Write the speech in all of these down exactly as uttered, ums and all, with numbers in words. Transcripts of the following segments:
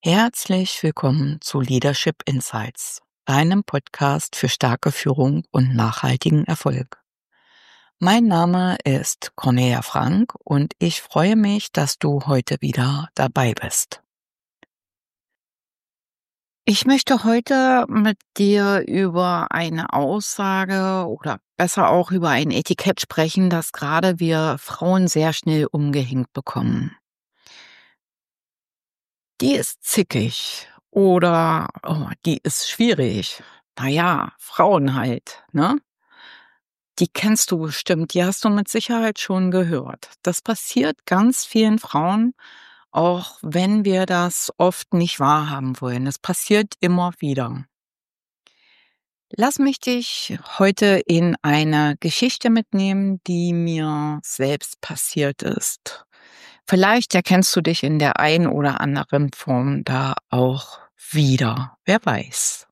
Herzlich willkommen zu Leadership Insights, deinem Podcast für starke Führung und nachhaltigen Erfolg. Mein Name ist Cornelia Frank und ich freue mich, dass du heute wieder dabei bist. Ich möchte heute mit dir über eine Aussage oder besser auch über ein Etikett sprechen, das gerade wir Frauen sehr schnell umgehängt bekommen. Die ist zickig oder, oh, die ist schwierig. Na ja, Frauen halt, ne? Die kennst du bestimmt, die hast du mit Sicherheit schon gehört. Das passiert ganz vielen Frauen, auch wenn wir das oft nicht wahrhaben wollen. Es passiert immer wieder. Lass mich dich heute in eine Geschichte mitnehmen, die mir selbst passiert ist. Vielleicht erkennst du dich in der einen oder anderen Form da auch wieder. Wer weiß.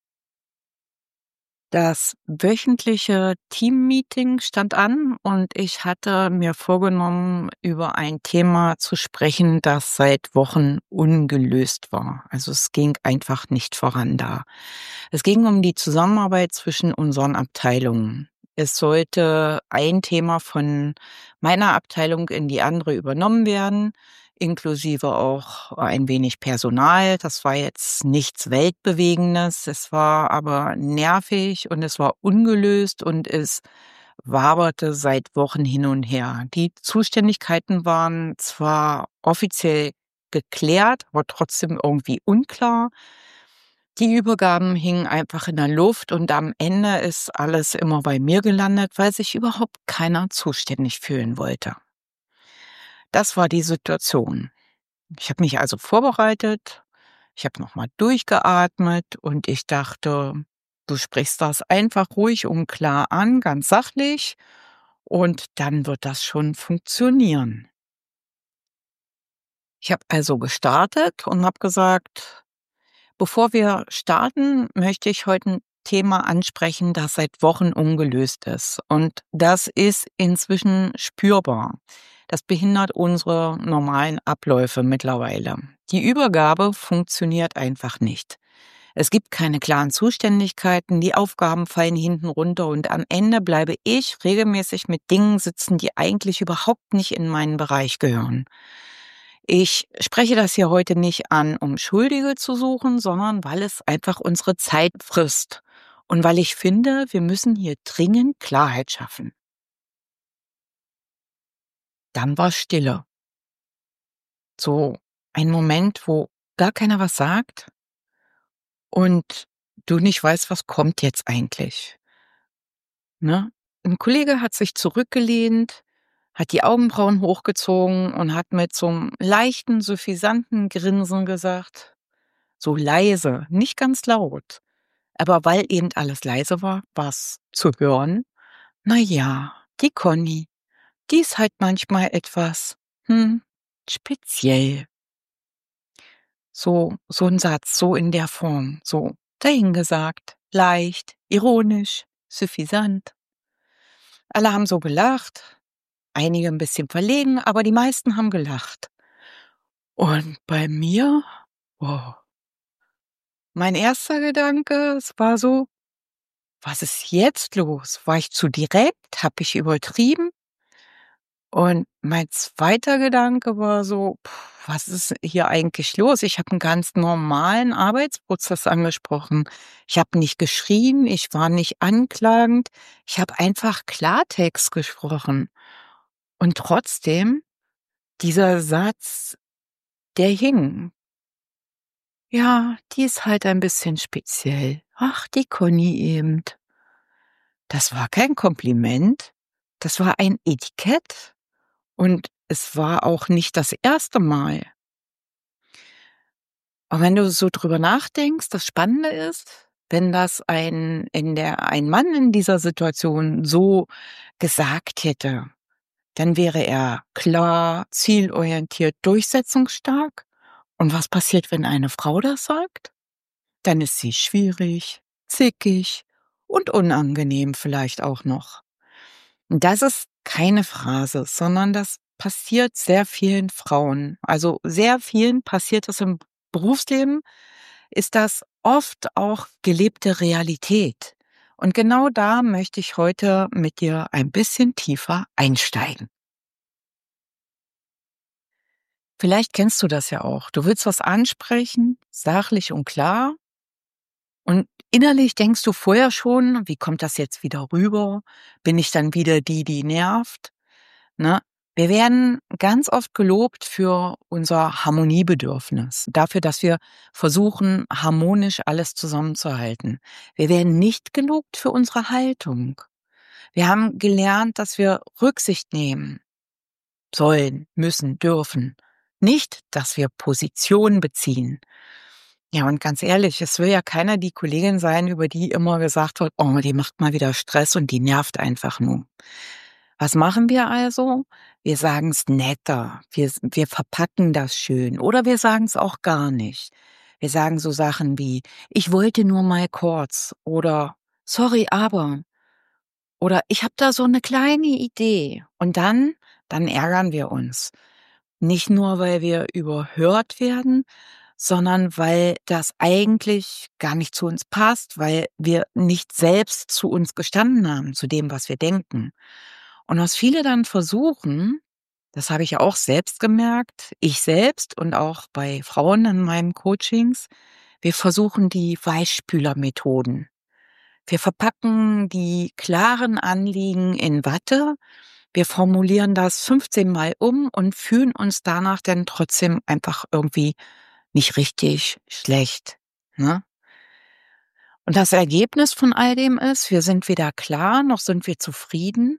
Das wöchentliche Teammeeting stand an und ich hatte mir vorgenommen, über ein Thema zu sprechen, das seit Wochen ungelöst war. Also es ging einfach nicht voran da. Es ging um die Zusammenarbeit zwischen unseren Abteilungen. Es sollte ein Thema von meiner Abteilung in die andere übernommen werden, inklusive auch ein wenig Personal. Das war jetzt nichts Weltbewegendes, es war aber nervig und es war ungelöst und es waberte seit Wochen hin und her. Die Zuständigkeiten waren zwar offiziell geklärt, aber trotzdem irgendwie unklar. Die Übergaben hingen einfach in der Luft und am Ende ist alles immer bei mir gelandet, weil sich überhaupt keiner zuständig fühlen wollte. Das war die Situation. Ich habe mich also vorbereitet, ich habe noch mal durchgeatmet und ich dachte, du sprichst das einfach ruhig und klar an, ganz sachlich, und dann wird das schon funktionieren. Ich habe also gestartet und habe gesagt: Bevor wir starten, möchte ich heute ein Thema ansprechen, das seit Wochen ungelöst ist. Und das ist inzwischen spürbar. Das behindert unsere normalen Abläufe mittlerweile. Die Übergabe funktioniert einfach nicht. Es gibt keine klaren Zuständigkeiten, die Aufgaben fallen hinten runter und am Ende bleibe ich regelmäßig mit Dingen sitzen, die eigentlich überhaupt nicht in meinen Bereich gehören. Ich spreche das hier heute nicht an, um Schuldige zu suchen, sondern weil es einfach unsere Zeit frisst und weil ich finde, wir müssen hier dringend Klarheit schaffen. Dann war Stille. So ein Moment, wo gar keiner was sagt und du nicht weißt, was kommt jetzt eigentlich, ne? 'N Kollege hat sich zurückgelehnt, hat die Augenbrauen hochgezogen und hat mit so 'nem leichten, suffisanten Grinsen gesagt, so leise, nicht ganz laut. Aber weil eben alles leise war, war's zu hören: „Na ja, die Conny, die ist halt manchmal etwas, hm, speziell." So so 'n Satz, so in der Form, so dahingesagt, leicht, ironisch, suffisant. Alle haben so gelacht, einige 'n bisschen verlegen, aber die meisten haben gelacht. Und bei mir, oh, mein erster Gedanke, es war so: „Was ist jetzt los? War ich zu direkt? Habe ich übertrieben?" Und mein zweiter Gedanke war so: „Puh, was ist hier eigentlich los?" Ich habe 'n ganz normalen Arbeitsprozess angesprochen. Ich habe nicht geschrien, ich war nicht anklagend, ich habe einfach Klartext gesprochen. Und trotzdem, dieser Satz, der hing. „Ja, die ist halt ein bisschen speziell. Ach, die Conny eben." Das war kein Kompliment, das war ein Etikett und es war auch nicht das erste Mal. Aber wenn du so drüber nachdenkst, das Spannende ist, wenn das ein in der ein Mann in dieser Situation so gesagt hätte, dann wäre er klar, zielorientiert, durchsetzungsstark. Und was passiert, wenn eine Frau das sagt? Dann ist sie schwierig, zickig und unangenehm vielleicht auch noch. Und das ist keine Phrase, sondern das passiert sehr vielen Frauen. Also sehr vielen passiert es im Berufsleben ist das oft auch gelebte Realität. Und genau da möchte ich heute mit dir ein bisschen tiefer einsteigen. Vielleicht kennst du das ja auch. Du willst was ansprechen, sachlich und klar, und innerlich denkst du vorher schon: „Wie kommt das jetzt wieder rüber? Bin ich dann wieder die, die nervt?“ Ne? Wir werden ganz oft gelobt für unser Harmoniebedürfnis, dafür, dass wir versuchen, harmonisch alles zusammenzuhalten. Wir werden nicht gelobt für unsere Haltung. Wir haben gelernt, dass wir Rücksicht nehmen sollen, müssen, dürfen. Nicht, dass wir Position beziehen. Ja, und ganz ehrlich, es will ja keiner die Kollegin sein, über die immer gesagt wird: „Oh, die macht mal wieder Stress und die nervt einfach nur.“ Was machen wir also? Wir sagen's netter. Wir s wir verpacken das schön oder wir sagen's auch gar nicht. Wir sagen so Sachen wie: „Ich wollte nur mal kurz“ oder „Sorry, aber“ oder „Ich habe da so 'ne kleine Idee.“ Und dann dann ärgern wir uns. Nicht nur, weil wir überhört werden, sondern weil das eigentlich gar nicht zu uns passt, weil wir nicht selbst zu uns gestanden haben, zu dem, was wir denken. Und was viele dann versuchen, das habe ich ja auch selbst gemerkt, ich selbst und auch bei Frauen in meinen Coachings, wir versuchen die Weichspülermethoden. Wir verpacken die klaren Anliegen in Watte, wir formulieren das fünfzehn Mal um und fühlen uns danach dann trotzdem einfach irgendwie nicht richtig, schlecht, ne? Und das Ergebnis von all dem ist, wir sind weder klar, noch sind wir zufrieden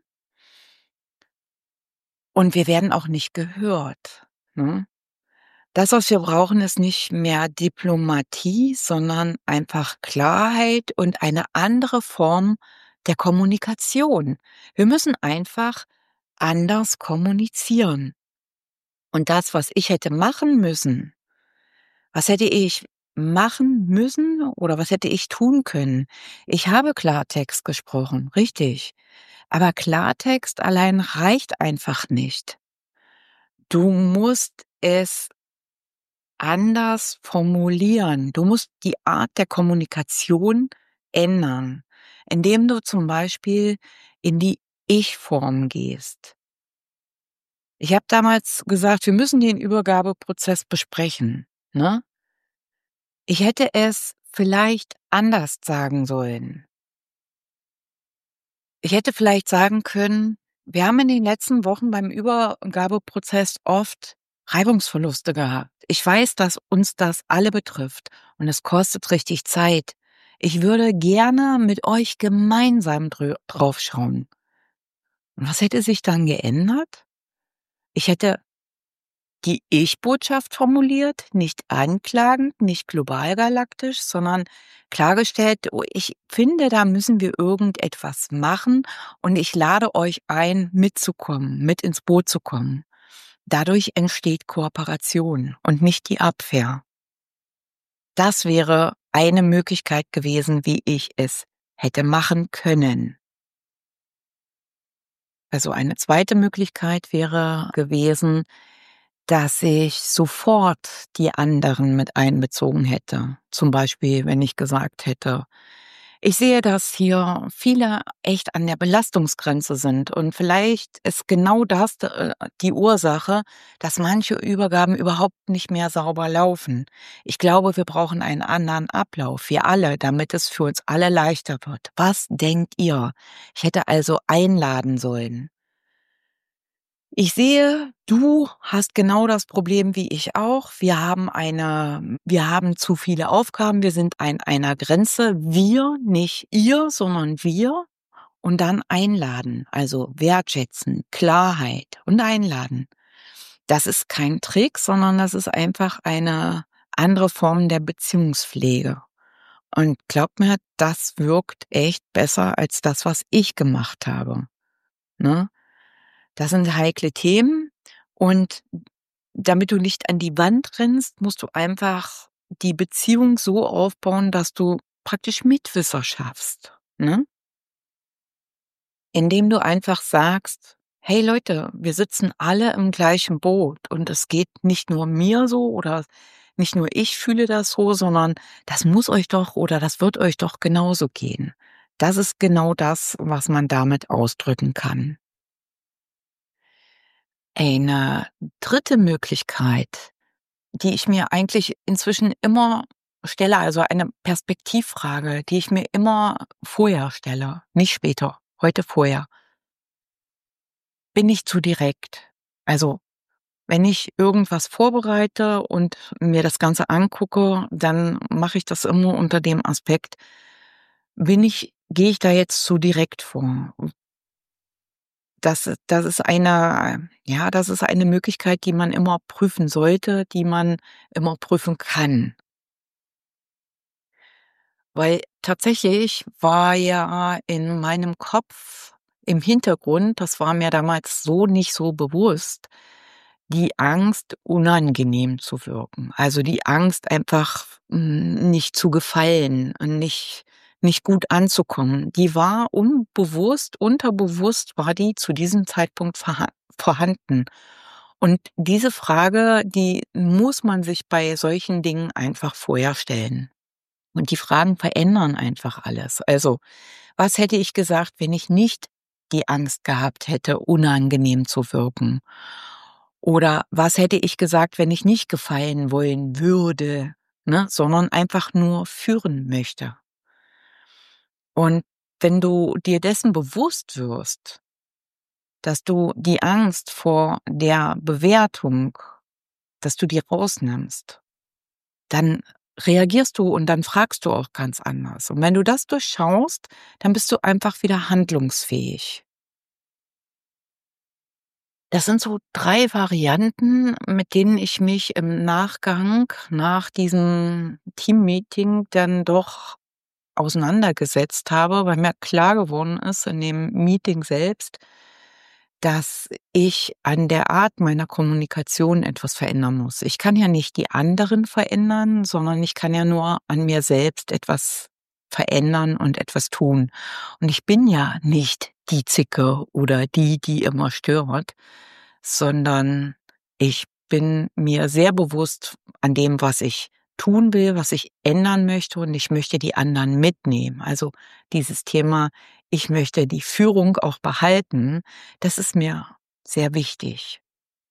und wir werden auch nicht gehört, ne? Das, was wir brauchen, ist nicht mehr Diplomatie, sondern einfach Klarheit und eine andere Form der Kommunikation. Wir müssen einfach anders kommunizieren. Und das, was ich hätte machen müssen, was hätte ich machen müssen oder was hätte ich tun können? Ich habe Klartext gesprochen, richtig. Aber Klartext allein reicht einfach nicht. Du musst es anders formulieren. Du musst die Art der Kommunikation ändern, indem du zum Beispiel in die Ich-Form gehst. Ich habe damals gesagt, wir müssen den Übergabeprozess besprechen, ne? Ich hätte es vielleicht anders sagen sollen. Ich hätte vielleicht sagen können: „Wir haben in den letzten Wochen beim Übergabeprozess oft Reibungsverluste gehabt. Ich weiß, dass uns das alle betrifft und es kostet richtig Zeit. Ich würde gerne mit euch gemeinsam drü drauf schauen.“ Und was hätte sich dann geändert? Ich hätte die Ich-Botschaft formuliert, nicht anklagend, nicht global galaktisch, sondern klargestellt: „Oh, ich finde, da müssen wir irgendetwas machen und ich lade euch ein, mitzukommen, mit ins Boot zu kommen.“ Dadurch entsteht Kooperation und nicht die Abwehr. Das wäre eine Möglichkeit gewesen, wie ich es hätte machen können. Also, eine zweite Möglichkeit wäre gewesen, dass ich sofort die anderen mit einbezogen hätte. Zum Beispiel, wenn ich gesagt hätte: „Ich sehe, dass hier viele echt an der Belastungsgrenze sind und vielleicht ist genau das d äh, die Ursache, dass manche Übergaben überhaupt nicht mehr sauber laufen. Ich glaube, wir brauchen einen anderen Ablauf, wir alle, damit es für uns alle leichter wird. Was denkt ihr?“ Ich hätte also einladen sollen. Ich sehe, du hast genau das Problem wie ich auch. Wir haben eine wir haben zu viele Aufgaben. Wir sind an einer Grenze. Wir, nicht ihr, sondern wir. Und dann einladen, also wertschätzen, Klarheit und einladen. Das ist kein Trick, sondern das ist einfach eine andere Form der Beziehungspflege. Und glaub mir, das wirkt echt besser als das, was ich gemacht habe, ne? Das sind heikle Themen und damit du nicht an die Wand rennst, musst du einfach die Beziehung so aufbauen, dass du praktisch Mitwisser schaffst, ne? Indem du einfach sagst: „Hey Leute, wir sitzen alle im gleichen Boot und es geht nicht nur mir so oder nicht nur ich fühle das so, sondern das muss euch doch oder das wird euch doch genauso gehen. Das ist genau das, was man damit ausdrücken kann. Eine dritte Möglichkeit, die ich mir eigentlich inzwischen immer stelle, also eine Perspektivfrage, die ich mir immer vorher stelle, nicht später, heute vorher. Bin ich zu direkt? Also, wenn ich irgendwas vorbereite und mir das Ganze angucke, dann mache ich das immer unter dem Aspekt, bin ich gehe ich da jetzt zu direkt vor? Das das ist eine ja, das ist eine Möglichkeit, die man immer prüfen sollte, die man immer prüfen kann. Weil tatsächlich war ja in meinem Kopf im Hintergrund, das war mir damals so nicht so bewusst, die Angst, unangenehm zu wirken. Also, die Angst, einfach, hm, nicht zu gefallen und nicht nicht gut anzukommen. Die war unbewusst, unterbewusst war die zu diesem Zeitpunkt vorha vorhanden. Und diese Frage, die muss man sich bei solchen Dingen einfach vorher stellen. Und die Fragen verändern einfach alles. Also, was hätte ich gesagt, wenn ich nicht die Angst gehabt hätte, unangenehm zu wirken? Oder was hätte ich gesagt, wenn ich nicht gefallen wollen würde, ne, sondern einfach nur führen möchte? Und wenn du dir dessen bewusst wirst, dass du die Angst vor der Bewertung, dass du die rausnimmst, dann reagierst du und dann fragst du auch ganz anders. Und wenn du das durchschaust, dann bist du einfach wieder handlungsfähig. Das sind so drei Varianten, mit denen ich mich im Nachgang nach diesem Teammeeting dann doch auseinandergesetzt habe, weil mir klar geworden ist in dem Meeting selbst, dass ich an der Art meiner Kommunikation etwas verändern muss. Ich kann ja nicht die anderen verändern, sondern ich kann ja nur an mir selbst etwas verändern und etwas tun. Und ich bin ja nicht die Zicke oder die, die immer stört, sondern ich bin mir sehr bewusst an dem, was ich tun will, was ich ändern möchte, und ich möchte die anderen mitnehmen. Also dieses Thema, ich möchte die Führung auch behalten, das ist mir sehr wichtig.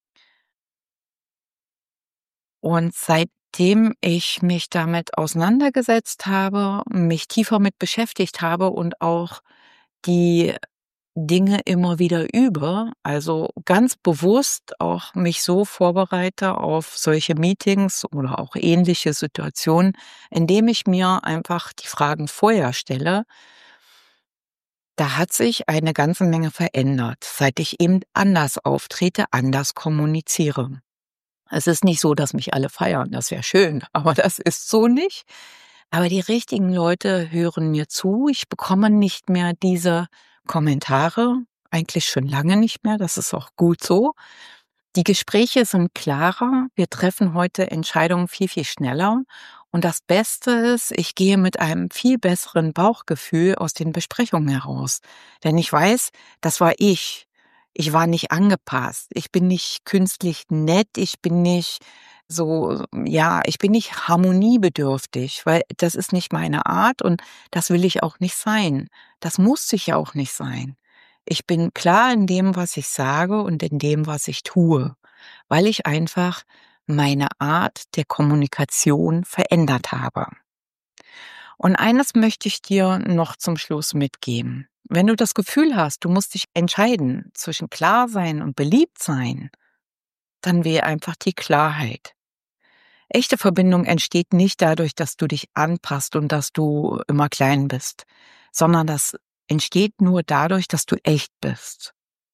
Und seitdem ich mich damit auseinandergesetzt habe, mich tiefer mit beschäftigt habe und auch die Dinge immer wieder übe, also ganz bewusst auch mich so vorbereite auf solche Meetings oder auch ähnliche Situationen, indem ich mir einfach die Fragen vorher stelle, da hat sich eine ganze Menge verändert, seit ich eben anders auftrete, anders kommuniziere. Es ist nicht so, dass mich alle feiern, das wäre schön, aber das ist so nicht. Aber die richtigen Leute hören mir zu. Ich bekomme nicht mehr diese Kommentare, eigentlich schon lange nicht mehr, das ist auch gut so. Die Gespräche sind klarer. Wir treffen heute Entscheidungen viel, viel schneller. Und das Beste ist, ich gehe mit einem viel besseren Bauchgefühl aus den Besprechungen heraus. Denn ich weiß, das war ich. Ich war nicht angepasst. Ich bin nicht künstlich nett. Ich bin nicht so, ja, ich bin nicht harmoniebedürftig, weil das ist nicht meine Art und das will ich auch nicht sein. Das muss ich ja auch nicht sein. Ich bin klar in dem, was ich sage und in dem, was ich tue, weil ich einfach meine Art der Kommunikation verändert habe. Und eines möchte ich dir noch zum Schluss mitgeben. Wenn du das Gefühl hast, du musst dich entscheiden zwischen klar sein und beliebt sein, dann wähle einfach die Klarheit. Echte Verbindung entsteht nicht dadurch, dass du dich anpasst und dass du immer klein bist, sondern das entsteht nur dadurch, dass du echt bist.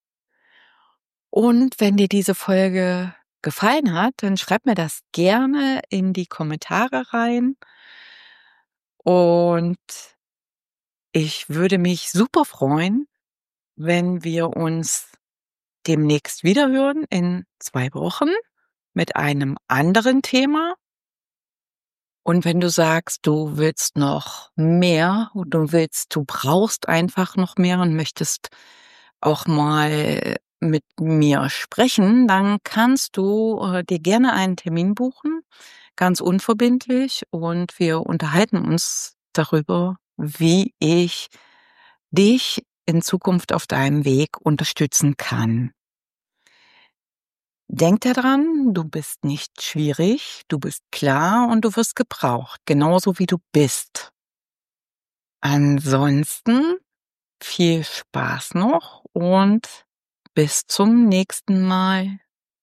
Und wenn dir diese Folge gefallen hat, dann schreib mir das gerne in die Kommentare rein. Und ich würde mich super freuen, wenn wir uns demnächst wiederhören in zwei Wochen mit einem anderen Thema. Und wenn du sagst, du willst noch mehr und du willst du brauchst einfach noch mehr und möchtest auch mal mit mir sprechen, dann kannst du, äh, dir gerne einen Termin buchen. ganz unverbindlich und wir unterhalten uns darüber, wie ich dich in Zukunft auf deinem Weg unterstützen kann. Denk daran, du bist nicht schwierig, du bist klar und du wirst gebraucht, genauso wie du bist. Ansonsten viel Spaß noch und bis zum nächsten Mal.